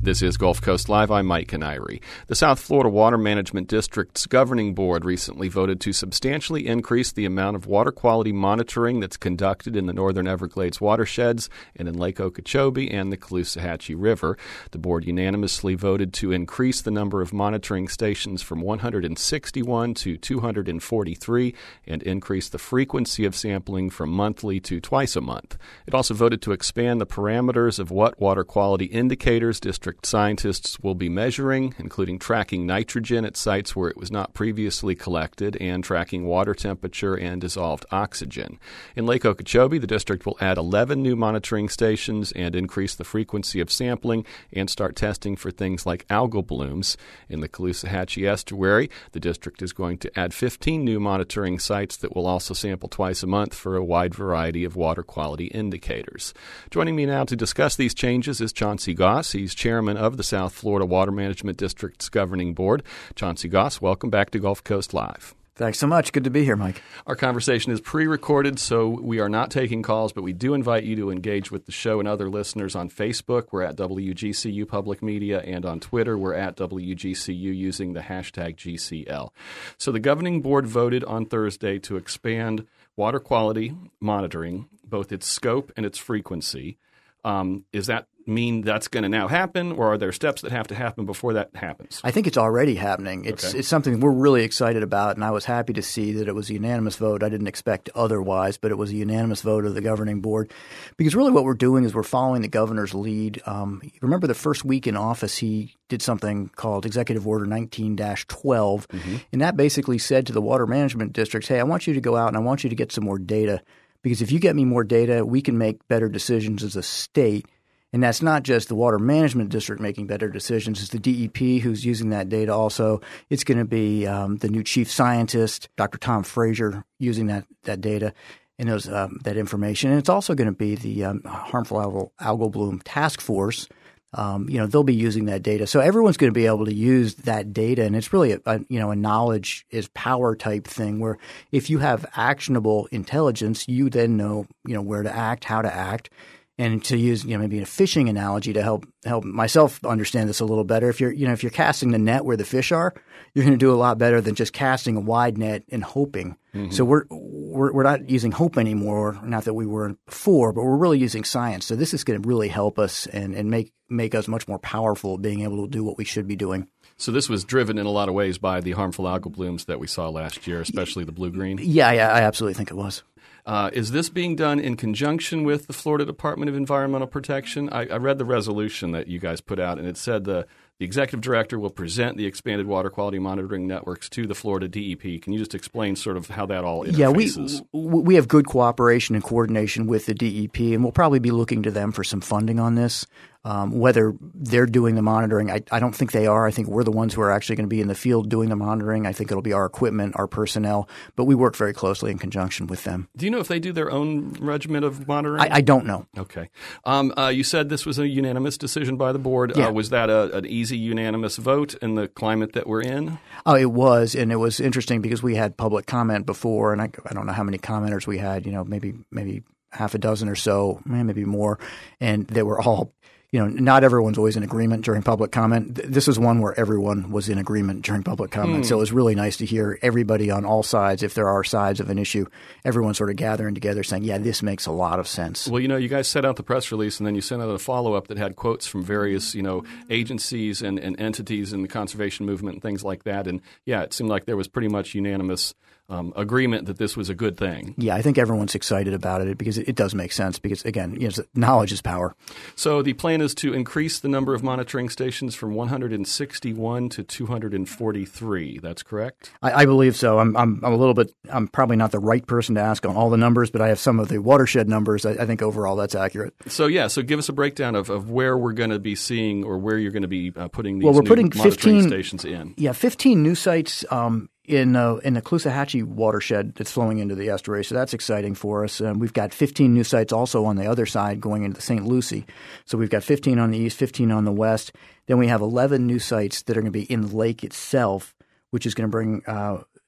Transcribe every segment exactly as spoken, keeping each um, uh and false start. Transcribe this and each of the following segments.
This is Gulf Coast Live. I'm Mike Canary. The South Florida Water Management District's governing board recently voted to substantially increase the amount of water quality monitoring that's conducted in the Northern Everglades watersheds and in Lake Okeechobee and the Caloosahatchee River. The board unanimously voted to increase the number of monitoring stations from one hundred sixty-one to two hundred forty-three and increase the frequency of sampling from monthly to twice a month. It also voted to expand the parameters of what water quality indicators district scientists will be measuring, including tracking nitrogen at sites where it was not previously collected and tracking water temperature and dissolved oxygen. In Lake Okeechobee, the district will add eleven new monitoring stations and increase the frequency of sampling and start testing for things like algal blooms. In the Caloosahatchee estuary, the district is going to add fifteen new monitoring sites that will also sample twice a month for a wide variety of water quality indicators. Joining me now to discuss these changes is Chauncey Goss. He's chairman of the South Florida Water Management District's governing board. Chauncey Goss, welcome back to Gulf Coast Live. Thanks so much. Good to be here, Mike. Our conversation is pre-recorded, so we are not taking calls, but we do invite you to engage with the show and other listeners on Facebook. We're at W G C U Public Media, and on Twitter, we're at W G C U using the hashtag G C L. So the governing board voted on Thursday to expand water quality monitoring, both its scope and its frequency. Um, is that mean that's going to now happen, or are there steps that have to happen before that happens? I think it's already happening. It's okay. It's something we're really excited about, and I was happy to see that it was a unanimous vote. I didn't expect otherwise, but it was a unanimous vote of the governing board, because really what we're doing is we're following the governor's lead. Um, remember the first week in office, he did something called Executive Order nineteen dash twelve, mm-hmm. and that basically said to the water management districts, hey, I want you to go out and I want you to get some more data, because if you get me more data, we can make better decisions as a state. And that's not just the Water Management District making better decisions. It's the D E P who's using that data also. It's going to be um, the new chief scientist, Doctor Tom Frazier, using that, that data and those, um, that information. And it's also going to be the um, Harmful Algal, Algal Bloom Task Force. Um, you know, they'll be using that data. So everyone's going to be able to use that data. And it's really, a, a, you know, a knowledge is power type thing where if you have actionable intelligence, you then know, you know, where to act, how to act. And to use, you know, maybe a fishing analogy to help help myself understand this a little better. If you're, you know, if you're casting the net where the fish are, you're going to do a lot better than just casting a wide net and hoping. Mm-hmm. So we're, we're we're not using hope anymore. Not that we were before, but we're really using science. So this is going to really help us and, and make make us much more powerful at being able to do what we should be doing. So this was driven in a lot of ways by the harmful algal blooms that we saw last year, especially the blue-green? Yeah, yeah, I absolutely think it was. Uh, is this being done in conjunction with the Florida Department of Environmental Protection? I, I read the resolution that you guys put out, and it said the, the executive director will present the expanded water quality monitoring networks to the Florida D E P. Can you just explain sort of how that all interfaces? Yeah, we, we have good cooperation and coordination with the D E P, and we'll probably be looking to them for some funding on this. Um, whether they're doing the monitoring, I, I don't think they are. I think we're the ones who are actually going to be in the field doing the monitoring. I think it'll be our equipment, our personnel, but we work very closely in conjunction with them. Do you know if they do their own regimen of monitoring? I, I don't know. Okay. Um, uh, you said this was a unanimous decision by the board. Yeah. Uh, was that a, an easy unanimous vote in the climate that we're in? Oh, it was, and it was interesting because we had public comment before, and I, I don't know how many commenters we had, you know, maybe maybe half a dozen or so, maybe more, and they were all – you know, not everyone's always in agreement during public comment. This is one where everyone was in agreement during public comment. Mm. So it was really nice to hear everybody on all sides, if there are sides of an issue, everyone sort of gathering together saying, yeah, this makes a lot of sense. Well, you know, you guys set out the press release and then you sent out a follow-up that had quotes from various, you know, agencies and, and entities in the conservation movement and things like that. And, yeah, it seemed like there was pretty much unanimous Um, agreement that this was a good thing. Yeah, I think everyone's excited about it because it, it does make sense because, again, you know, knowledge is power. So the plan is to increase the number of monitoring stations from one hundred sixty-one to two hundred forty-three. That's correct? I, I believe so. I'm, I'm, I'm a little bit – I'm probably not the right person to ask on all the numbers, but I have some of the watershed numbers. I, I think overall that's accurate. So, yeah, so give us a breakdown of, of where we're going to be seeing or where you're going to be uh, putting these well, we're new putting monitoring fifteen stations in. Yeah, fifteen new sites um, in uh, in the Caloosahatchee watershed that's flowing into the estuary. So that's exciting for us. Um, we've got fifteen new sites also on the other side going into the Saint Lucie. So we've got fifteen on the east, fifteen on the west. Then we have eleven new sites that are going to be in the lake itself, which is going to bring uh,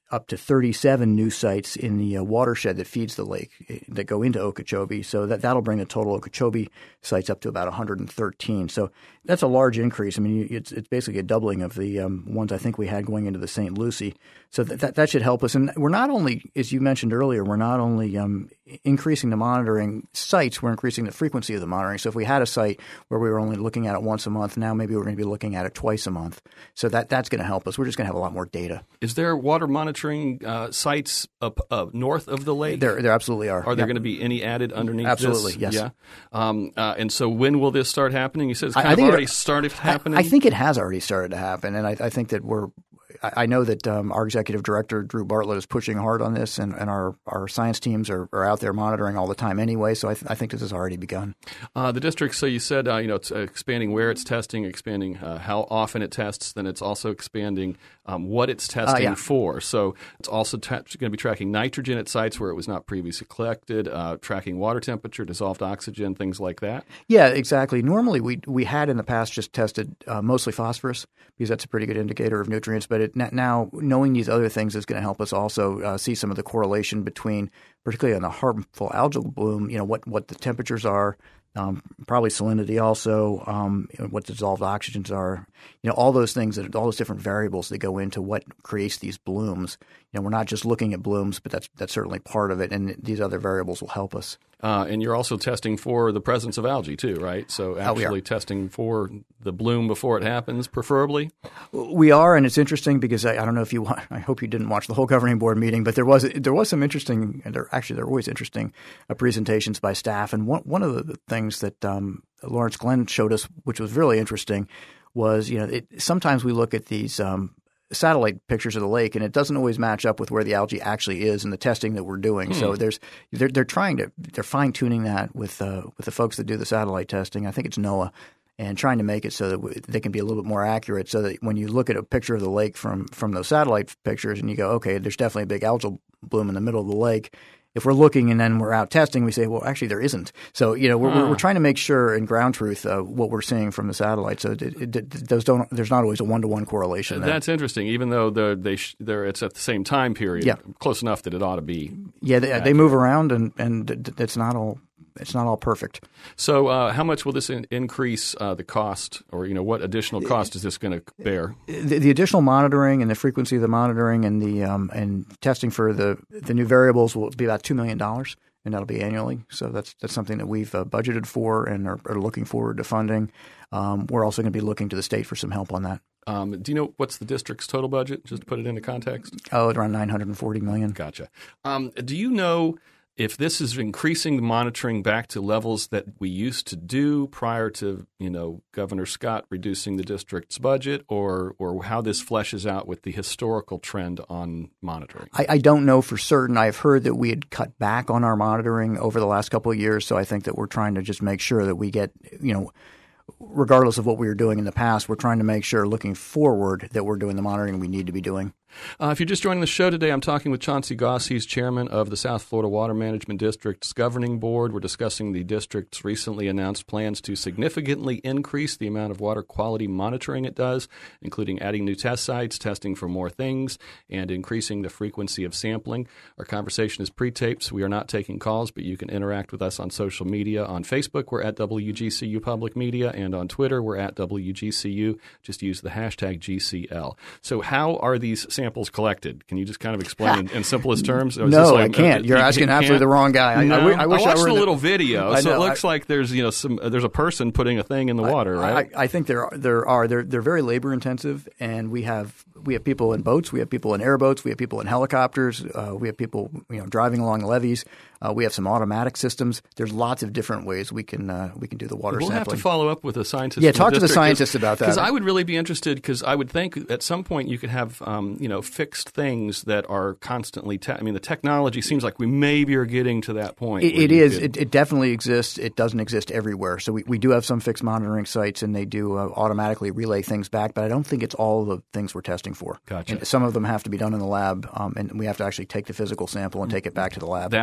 up to thirty-seven new sites in the uh, watershed that feeds the lake that go into Okeechobee. So that, that'll bring the total Okeechobee sites up to about one hundred thirteen. So that's a large increase. I mean, it's it's basically a doubling of the um, ones I think we had going into the Saint Lucie. So that, that that should help us. And we're not only, as you mentioned earlier, we're not only um, increasing the monitoring sites, we're increasing the frequency of the monitoring. So if we had a site where we were only looking at it once a month, now maybe we're going to be looking at it twice a month. So that that's going to help us. We're just going to have a lot more data. Is there water monitoring uh, sites up, up north of the lake? There, there absolutely are. Are there yep. going to be any added underneath absolutely, this? yes. Yeah. Um, uh, and so when will this start happening? You said it's kind I, of I already it, started happening? I, I think it has already started to happen. And I, I think that we're I know that um, our executive director, Drew Bartlett, is pushing hard on this, and, and our, our science teams are, are out there monitoring all the time anyway. So I, th- I think this has already begun. Uh, the district, so you said, uh, you know, it's uh, expanding where it's testing, expanding uh, how often it tests, then it's also expanding um, what it's testing uh, yeah. for. So it's also t- going to be tracking nitrogen at sites where it was not previously collected, uh, tracking water temperature, dissolved oxygen, things like that. Yeah, exactly. Normally we we had in the past just tested uh, mostly phosphorus because that's a pretty good indicator of nutrients, but it now knowing these other things is going to help us also uh, see some of the correlation between, particularly on the harmful algal bloom, you know, what, what the temperatures are, um, probably salinity also, um, you know, what dissolved oxygens are, you know, all those things, that all those different variables that go into what creates these blooms. You know, we're not just looking at blooms, but that's that's certainly part of it, and these other variables will help us. Uh, and you're also testing for the presence of algae too, right? So actually oh, testing for the bloom before it happens, preferably? We are, and it's interesting because I, I don't know if you want, I hope you didn't watch the whole governing board meeting, but there was there was some interesting, and there actually there are always interesting uh, presentations by staff. And one one of the things that um, Lawrence Glenn showed us, which was really interesting, was you know it, sometimes we look at these um, satellite pictures of the lake, and it doesn't always match up with where the algae actually is in the testing that we're doing. Hmm. So there's they're, they're trying to they're fine tuning that with uh, with the folks that do the satellite testing. I think it's NOAA, and trying to make it so that w- they can be a little bit more accurate. So that when you look at a picture of the lake from from those satellite pictures, and you go, okay, there's definitely a big algal bloom in the middle of the lake. If we're looking and then we're out testing, we say, well, actually there isn't. So, you know, we're, huh. we're trying to make sure in ground truth uh, what we're seeing from the satellite. So it, it, it, those don't, there's not always a one-to-one correlation there. That's interesting, even though they're, they sh- they're, it's at the same time period, yeah. close enough that it ought to be. Yeah, they, they move around, and, and it's not all it's not all perfect. So uh, how much will this in- increase uh, the cost, or, you know, what additional cost is this going to bear? The, the additional monitoring and the frequency of the monitoring and the um, and testing for the, the new variables will be about two million dollars. And that'll be annually. So that's that's something that we've uh, budgeted for and are, are looking forward to funding. Um, we're also going to be looking to the state for some help on that. Um, do you know what's the district's total budget, just to put it into context? Oh, around nine hundred forty million dollars. Gotcha. Um, do you know if this is increasing the monitoring back to levels that we used to do prior to, you know, Governor Scott reducing the district's budget, or or how this fleshes out with the historical trend on monitoring? I, I don't know for certain. I've heard that we had cut back on our monitoring over the last couple of years, so I think that we're trying to just make sure that we get, you know, regardless of what we were doing in the past, we're trying to make sure looking forward that we're doing the monitoring we need to be doing. Uh, if you're just joining the show today, I'm talking with Chauncey Goss. He's chairman of the South Florida Water Management District's governing board. We're discussing the district's recently announced plans to significantly increase the amount of water quality monitoring it does, including adding new test sites, testing for more things, and increasing the frequency of sampling. Our conversation is pre-taped, so we are not taking calls, but you can interact with us on social media. On Facebook, we're at W G C U Public Media, and on Twitter, we're at W G C U. Just use the hashtag G C L. So how are these samples samples collected? Can you just kind of explain in, in simplest terms? No, like, I can't. Uh, You're you asking can't? absolutely the wrong guy. I, no. I, I, wish I watched I were a the, little video, I so know, it looks I, like there's you know some uh, there's a person putting a thing in the water, I, right? I, I think there are, there are they're they're very labor intensive, and we have we have people in boats, we have people in airboats, we have people in helicopters, uh, we have people you know driving along levees. Uh, we have some automatic systems. There's lots of different ways we can uh, we can do the water we'll sampling. We'll have to follow up with a scientist. Yeah, talk the to the scientists about that. Because I would really be interested, because I would think at some point you could have um, you know fixed things that are constantly te- – I mean, the technology seems like we maybe are getting to that point. It, it is. Could... It, it definitely exists. It doesn't exist everywhere. So we, we do have some fixed monitoring sites, and they do uh, automatically relay things back, but I don't think it's all the things we're testing for. Gotcha. And some of them have to be done in the lab, um, and we have to actually take the physical sample and take it back to the lab. That's what the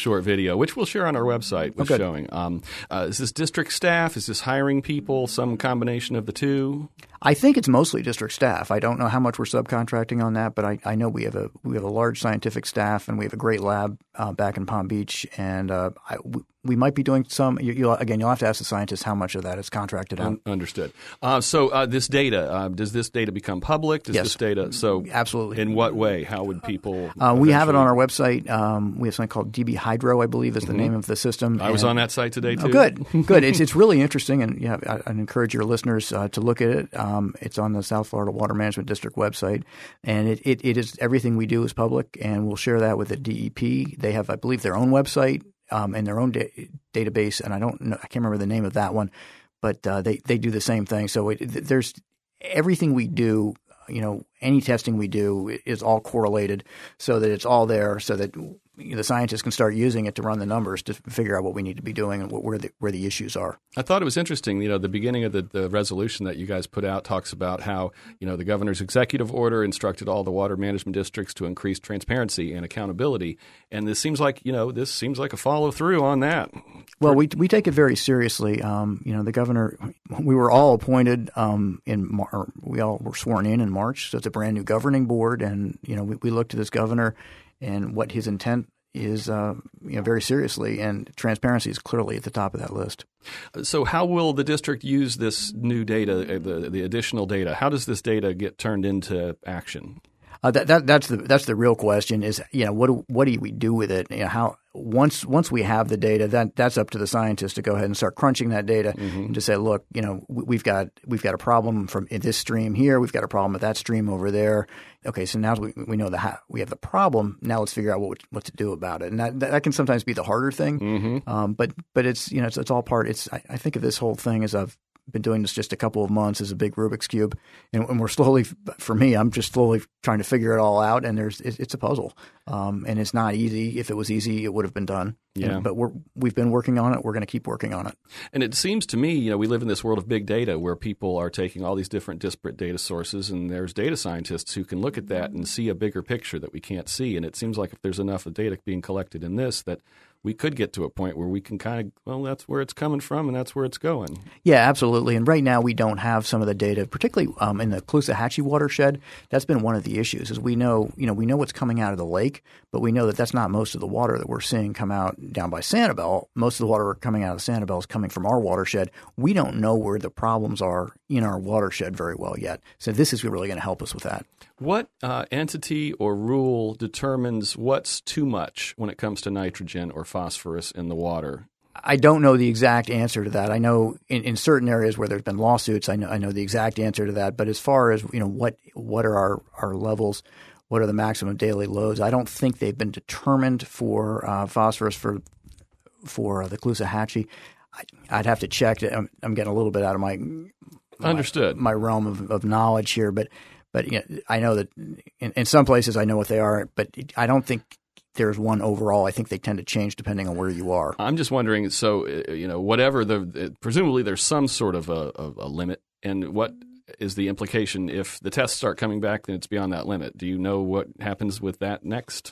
short video, which we'll share on our website, was okay. showing. Um, uh, is this district staff? Is this hiring people? Some combination of the two? I think it's mostly district staff. I don't know how much we're subcontracting on that, but I, I know we have a we have a large scientific staff and we have a great lab uh, back in Palm Beach, and uh, I, we, we might be doing some. You, you'll, again, you'll have to ask the scientists how much of that is contracted out. Un- understood. Uh, so uh, this data, uh, does this data become public? Does yes. this data? So absolutely. In what way? How would people? Uh, we have it on our website. Um, we have something called D B Hydro, I believe, is the mm-hmm. name of the system. I was and, on that site today too. Oh, good, good. It's it's really interesting, and yeah, I, I'd encourage your listeners uh, to look at it. Um, it's on the South Florida Water Management District website, and it, it, it is everything we do is public, and we'll share that with the D E P. They have, I believe, their own website um, and their own da- database, and I don't know, I can't remember the name of that one, but uh, they they do the same thing. So it, there's everything we do. You know, any testing we do is all correlated, so that it's all there, so that you know, the scientists can start using it to run the numbers to figure out what we need to be doing and what, where the where the issues are. I thought it was interesting. You know, the beginning of the, the resolution that you guys put out talks about how you know the governor's executive order instructed all the water management districts to increase transparency and accountability, and this seems like you know this seems like a follow through on that. Well, we we take it very seriously. Um, you know, the governor, we were all appointed um, in Mar- we all were sworn in in March, so it's a brand new governing board, and you know we, we look to this governor and what his intent is, uh, you know, very seriously, and transparency is clearly at the top of that list. So, how will the district use this new data, the the additional data? How does this data get turned into action? Uh, that, that that's the that's the real question. Is you know what do, what do we do with it? You know, how once once we have the data, that that's up to the scientists to go ahead and start crunching that data mm-hmm. and to say, look, you know, we've got we've got a problem from in this stream here, we've got a problem with that stream over there. Okay, so now we we know the how, we have the problem. Now let's figure out what what to do about it, and that that can sometimes be the harder thing. Mm-hmm. Um, but but it's you know it's, it's all part. It's I, I think of this whole thing as I've been doing this just a couple of months as a big Rubik's Cube, and, and we're slowly, for me, I'm just slowly trying to figure it all out, and there's it, it's a puzzle, um, and it's not easy. If it was easy, it would have been done. Yeah. And, but we're we've been working on it. We're going to keep working on it. And it seems to me, you know, we live in this world of big data where people are taking all these different disparate data sources, and there's data scientists who can look at that and see a bigger picture that we can't see. And it seems like if there's enough of data being collected in this, that we could get to a point where we can kind of, well, that's where it's coming from and that's where it's going. Yeah, absolutely. And right now we don't have some of the data, particularly um, in the Caloosahatchee watershed. That's been one of the issues. Is we know, you know, we know what's coming out of the lake, but we know that that's not most of the water that we're seeing come out down by Sanibel. Most of the water coming out of Sanibel is coming from our watershed. We don't know where the problems are in our watershed very well yet. So this is really going to help us with that. What uh, entity or rule determines what's too much when it comes to nitrogen or phosphorus in the water? I don't know the exact answer to that. I know in, in certain areas where there's been lawsuits, I know I know the exact answer to that. But as far as you know, what what are our, our levels? What are the maximum daily loads? I don't think they've been determined for uh, phosphorus for for uh, the Caloosahatchee. I, I'd have to check. I'm, I'm getting a little bit out of my, my understood my realm of, of knowledge here, but. But you know, I know that in, in some places I know what they are, but I don't think there's one overall. I think they tend to change depending on where you are. I'm just wondering, so, you know, whatever the – presumably there's some sort of a, a, a limit. And what is the implication if the tests start coming back, then it's beyond that limit? Do you know what happens with that next?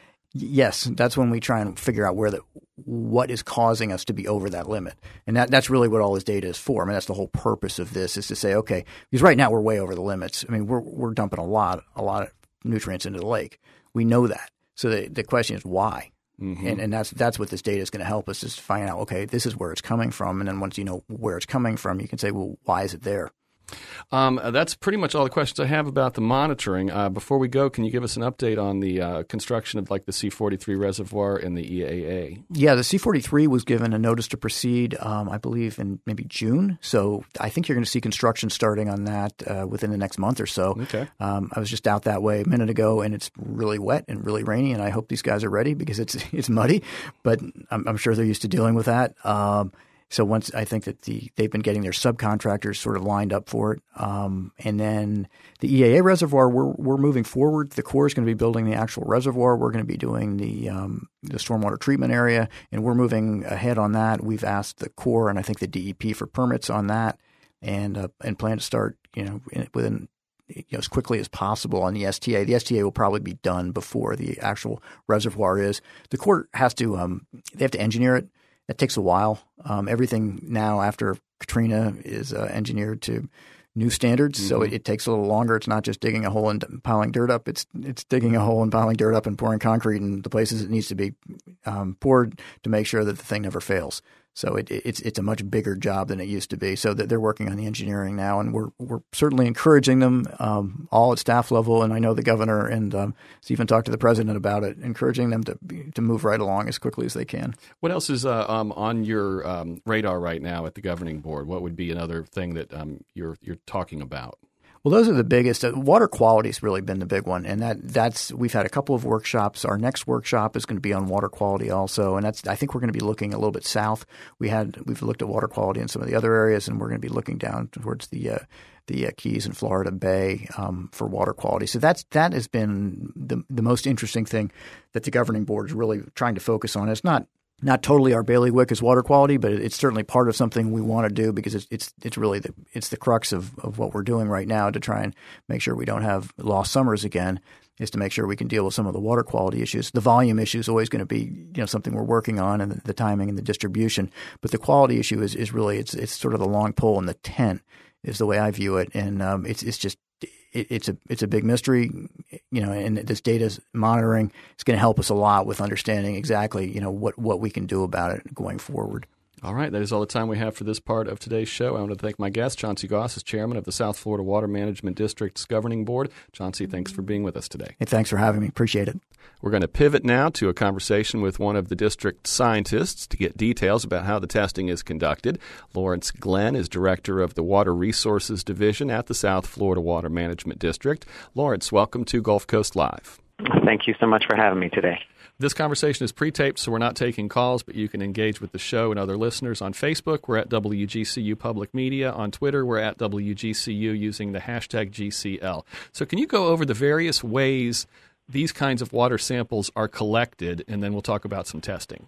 Yes, that's when we try and figure out where the what is causing us to be over that limit, and that that's really what all this data is for. I mean, that's the whole purpose of this is to say, okay, because right now we're way over the limits. I mean, we're we're dumping a lot a lot of nutrients into the lake. We know that. So the the question is why, mm-hmm. and and that's that's what this data is going to help us is to find out. Okay, this is where it's coming from, and then once you know where it's coming from, you can say, well, why is it there? Um, that's pretty much all the questions I have about the monitoring. Uh, before we go, can you give us an update on the uh, construction of like the C forty-three reservoir and the E A A? Yeah, the C forty-three was given a notice to proceed, um, I believe, in maybe June. So I think you're going to see construction starting on that uh, within the next month or so. Okay. Um, I was just out that way a minute ago, and it's really wet and really rainy, and I hope these guys are ready because it's it's muddy, but I'm, I'm sure they're used to dealing with that. Um, So once I think that the they've been getting their subcontractors sort of lined up for it, um, and then the E A A reservoir we're we're moving forward. The Corps is going to be building the actual reservoir. We're going to be doing the um, the stormwater treatment area, and we're moving ahead on that. We've asked the Corps and I think the D E P for permits on that, and uh, and plan to start you know in, within you know, as quickly as possible on the S T A. The S T A will probably be done before the actual reservoir is. The court has to um, they have to engineer it. That takes a while. Um, everything now after Katrina is uh, engineered to new standards, mm-hmm. so it, it takes a little longer. It's not just digging a hole and piling dirt up. It's it's digging a hole and piling dirt up and pouring concrete in the places it needs to be um, poured to make sure that the thing never fails. So it, it's it's a much bigger job than it used to be. So that they're working on the engineering now, and we're we're certainly encouraging them um, all at staff level. And I know the governor and um, Stephen talked to the president about it, encouraging them to to move right along as quickly as they can. What else is uh, um, on your um, radar right now at the governing board? What would be another thing that um, you're you're talking about? Well, those are the biggest. Uh, water quality has really been the big one, and that that's we've had a couple of workshops. Our next workshop is going to be on water quality also, and that's I think we're going to be looking a little bit south. We had we've looked at water quality in some of the other areas, and we're going to be looking down towards the uh, the uh, Keys and Florida Bay um, for water quality. So that's that has been the the most interesting thing that the governing board is really trying to focus on. It's not. Not totally our bailiwick is water quality, but it's certainly part of something we want to do because it's it's, it's really the it's the crux of, of what we're doing right now to try and make sure we don't have lost summers again. Is to make sure we can deal with some of the water quality issues. The volume issue is always going to be you know something we're working on, and the, the timing and the distribution. But the quality issue is, is really it's it's sort of the long pole in the tent is the way I view it, and um, it's it's just. It, it's a it's a big mystery, you know, and this data monitoring is going to help us a lot with understanding exactly, you know, what, what we can do about it going forward. All right. That is all the time we have for this part of today's show. I want to thank my guest, Chauncey Goss, is chairman of the South Florida Water Management District's governing board. Chauncey, thanks for being with us today. Hey, thanks for having me. Appreciate it. We're going to pivot now to a conversation with one of the district scientists to get details about how the testing is conducted. Lawrence Glenn is director of the Water Resources Division at the South Florida Water Management District. Lawrence, welcome to Gulf Coast Live. Thank you so much for having me today. This conversation is pre-taped, so we're not taking calls, but you can engage with the show and other listeners on Facebook. We're at W G C U Public Media. On Twitter, we're at W G C U using the hashtag G C L. So can you go over the various ways these kinds of water samples are collected, and then we'll talk about some testing?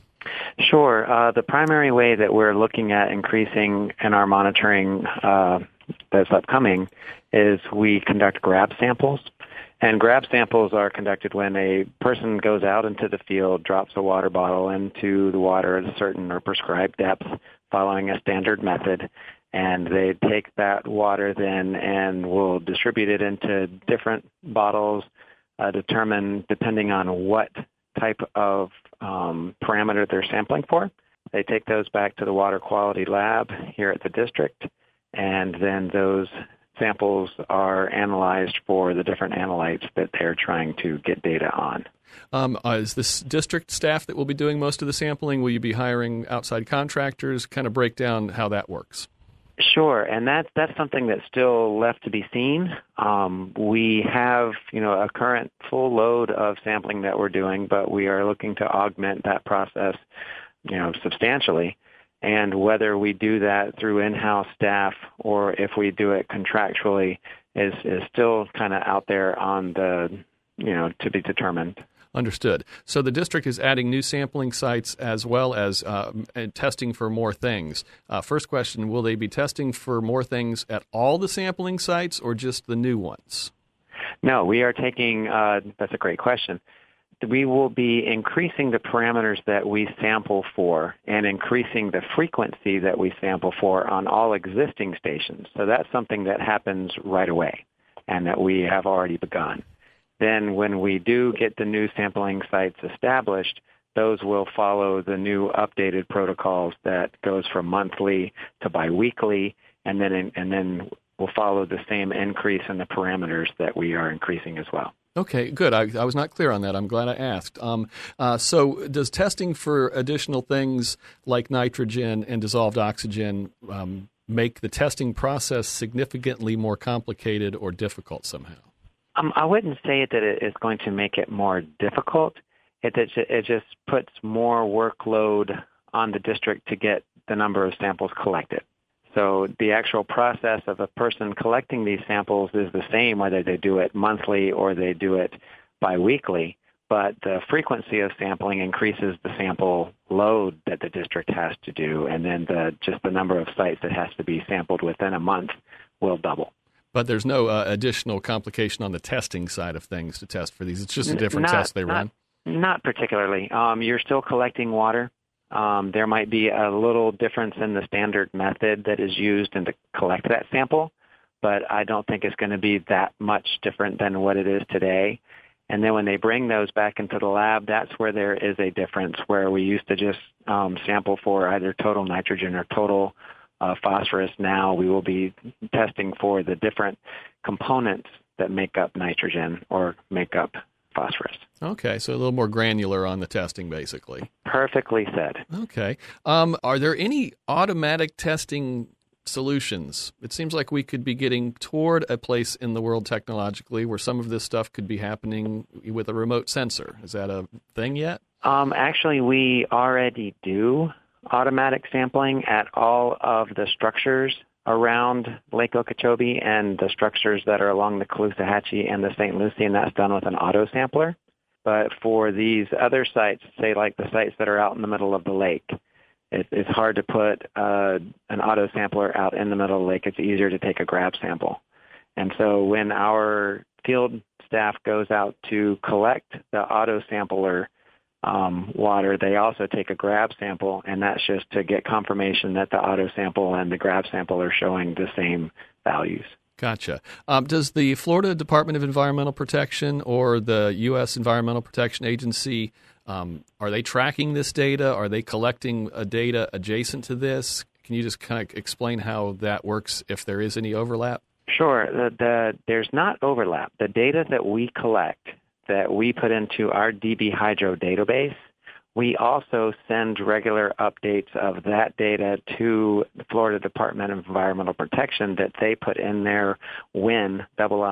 Sure. Uh, the primary way that we're looking at increasing in our monitoring uh, that's upcoming is we conduct grab samples. And grab samples are conducted when a person goes out into the field, drops a water bottle into the water at a certain or prescribed depth following a standard method, and they take that water then and will distribute it into different bottles, uh, determine depending on what type of um, parameter they're sampling for. They take those back to the water quality lab here at the district, and then those samples are analyzed for the different analytes that they're trying to get data on. Um, uh, is this district staff that will be doing most of the sampling? Will you be hiring outside contractors? Kind of break down how that works. Sure, and that, that's something that's still left to be seen. Um, we have, you know, a current full load of sampling that we're doing, but we are looking to augment that process, you know, substantially. And whether we do that through in-house staff or if we do it contractually is, is still kind of out there on the, you know, to be determined. Understood. So the district is adding new sampling sites as well as uh, testing for more things. Uh, first question, will they be testing for more things at all the sampling sites or just the new ones? No, we are taking, uh, that's a great question. We will be increasing the parameters that we sample for and increasing the frequency that we sample for on all existing stations. So that's something that happens right away and that we have already begun. Then when we do get the new sampling sites established, those will follow the new updated protocols that goes from monthly to biweekly, and then and then will follow the same increase in the parameters that we are increasing as well. Okay, good. I, I was not clear on that. I'm glad I asked. Um, uh, so does testing for additional things like nitrogen and dissolved oxygen um, make the testing process significantly more complicated or difficult somehow? Um, I wouldn't say that it is going to make it more difficult. It, it, it just puts more workload on the district to get the number of samples collected. So the actual process of a person collecting these samples is the same whether they do it monthly or they do it biweekly, but the frequency of sampling increases the sample load that the district has to do, and then the, just the number of sites that has to be sampled within a month will double. But there's no uh, additional complication on the testing side of things to test for these. It's just a different not, test they not, run. Not particularly. Um, you're still collecting water. Um, there might be a little difference in the standard method that is used in to collect that sample, but I don't think it's going to be that much different than what it is today. And then when they bring those back into the lab, that's where there is a difference, where we used to just um, sample for either total nitrogen or total uh, phosphorus. Now we will be testing for the different components that make up nitrogen or make up phosphorus. Okay, so a little more granular on the testing, basically. Perfectly said. Okay. Um, are there any automatic testing solutions? It seems like we could be getting toward a place in the world technologically where some of this stuff could be happening with a remote sensor. Is that a thing yet? Um, actually, we already do automatic sampling at all of the structures around Lake Okeechobee and the structures that are along the Caloosahatchee and the Saint Lucie, and that's done with an auto sampler. But for these other sites, say like the sites that are out in the middle of the lake, it, it's hard to put uh, an auto sampler out in the middle of the lake. It's easier to take a grab sample. And so when our field staff goes out to collect the auto sampler Um, water, they also take a grab sample, and that's just to get confirmation that the auto sample and the grab sample are showing the same values. Gotcha. Um, does the Florida Department of Environmental Protection or the U S Environmental Protection Agency, um, are they tracking this data? Are they collecting a data adjacent to this? Can you just kind of explain how that works if there is any overlap? Sure. The, the, there's not overlap. The data that we collect, that we put into our D B Hydro database, we also send regular updates of that data to the Florida Department of Environmental Protection that they put in their WIN,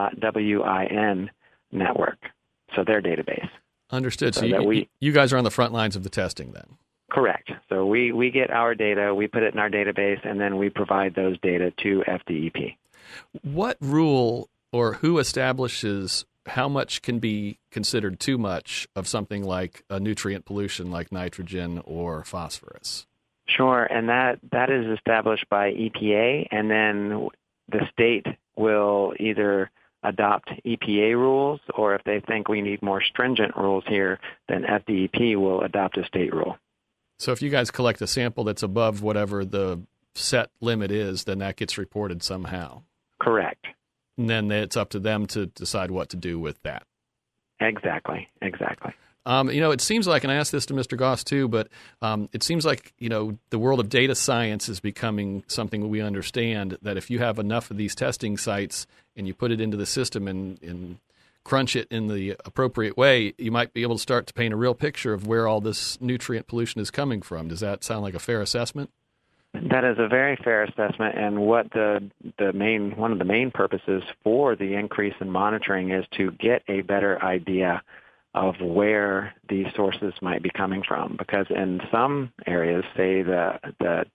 W I N network, so their database. Understood. So, So you, that we- you guys are on the front lines of the testing then? Correct. So we, we get our data, we put it in our database, and then we provide those data to F D E P. What rule or who establishes how much can be considered too much of something like a nutrient pollution like nitrogen or phosphorus? Sure, and that, that is established by E P A, and then the state will either adopt E P A rules, or if they think we need more stringent rules here, then F D E P will adopt a state rule. So if you guys collect a sample that's above whatever the set limit is, then that gets reported somehow. Correct. And then it's up to them to decide what to do with that. Exactly, exactly. Um, you know, it seems like, and I asked this to Mister Goss too, but um, it seems like, you know, the world of data science is becoming something we understand, that if you have enough of these testing sites and you put it into the system and, and crunch it in the appropriate way, you might be able to start to paint a real picture of where all this nutrient pollution is coming from. Does that sound like a fair assessment? That is a very fair assessment, and what the the main one of the main purposes for the increase in monitoring is to get a better idea of where these sources might be coming from. Because in some areas, say the the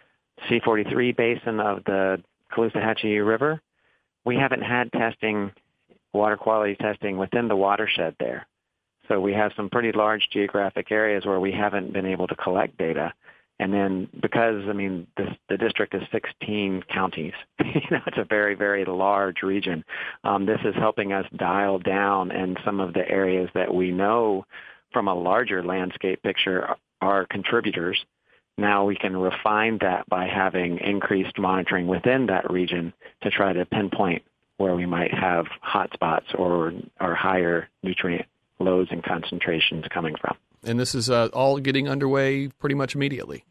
C forty-three basin of the Caloosahatchee River, we haven't had testing, water quality testing within the watershed there. So we have some pretty large geographic areas where we haven't been able to collect data. And then because, I mean, this, the district is sixteen counties, you know, it's a very, very large region. Um, this is helping us dial down in some of the areas that we know from a larger landscape picture are contributors. Now we can refine that by having increased monitoring within that region to try to pinpoint where we might have hotspots or, or higher nutrient loads and concentrations coming from. And this is uh, all getting underway pretty much immediately.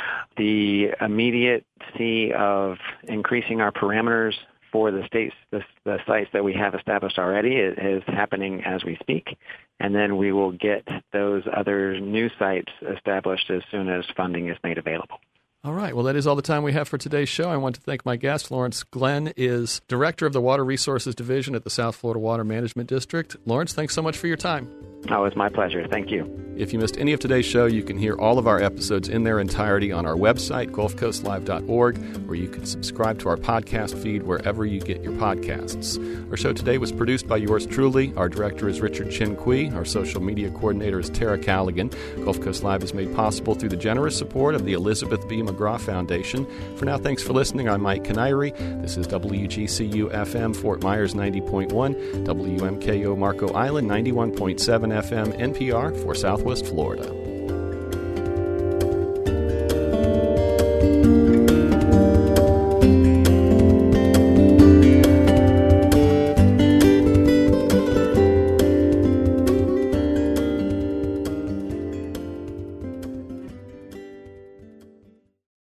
The immediacy of increasing our parameters for the states, the, the sites that we have established already is, is happening as we speak. And then we will get those other new sites established as soon as funding is made available. All right. Well, that is all the time we have for today's show. I want to thank my guest. Lawrence Glenn is Director of the Water Resources Division at the South Florida Water Management District. Lawrence, thanks so much for your time. Oh, it's my pleasure. Thank you. If you missed any of today's show, you can hear all of our episodes in their entirety on our website, gulf coast live dot org, or you can subscribe to our podcast feed wherever you get your podcasts. Our show today was produced by yours truly. Our director is Richard Chin Kui. Our social media coordinator is Tara Callaghan. Gulf Coast Live is made possible through the generous support of the Elizabeth B. McGraw Foundation. For now, thanks for listening. I'm Mike Canary. This is W G C U F M, Fort Myers ninety point one, W M K O Marco Island ninety-one point seven F M, N P R for Southwest Florida.